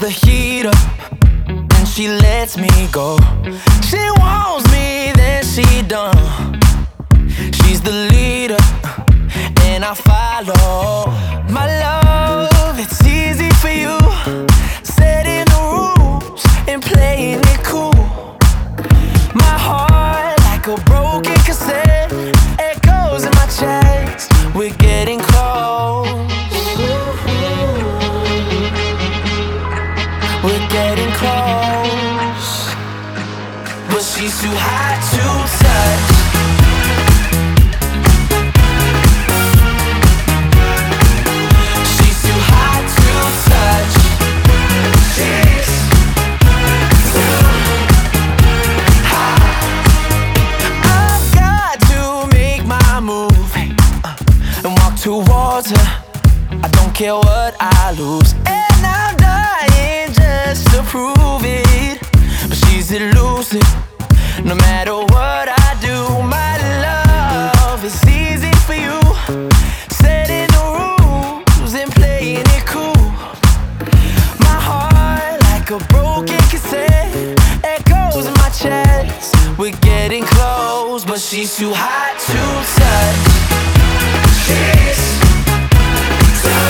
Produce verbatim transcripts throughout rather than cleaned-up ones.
the heat up, and she lets me go. She wants me, then she done. She's the leader, and I follow. My love, it's easy for you, setting the rules and playing it cool. My heart, like a broken cassette, echoes in my chest. We're getting close. We're getting close, but she's too hot to touch. She's too hot to touch. She's too hot. I've got to make my move and walk towards her. I don't care what I lose, and I'm dying just to prove it. But she's elusive, no matter what I do. My love is easy for you, setting the rules and playing it cool. My heart, like a broken cassette, echoes in my chest. We're getting close, but she's too hot to touch. She's too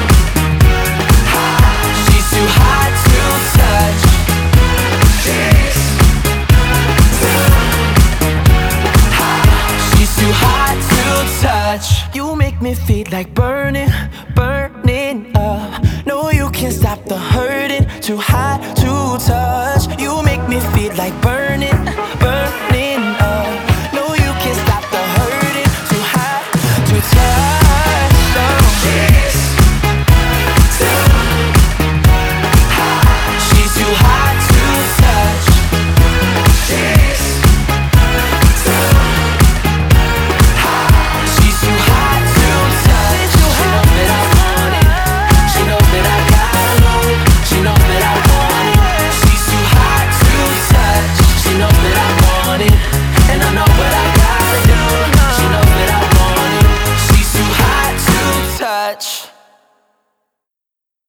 hot. She's too hot to touch. She's too hot. She's too hot to touch. You make me feel like burning, burning up. No, you can't stop the hurting. Too hot to touch. You make me feel like burning.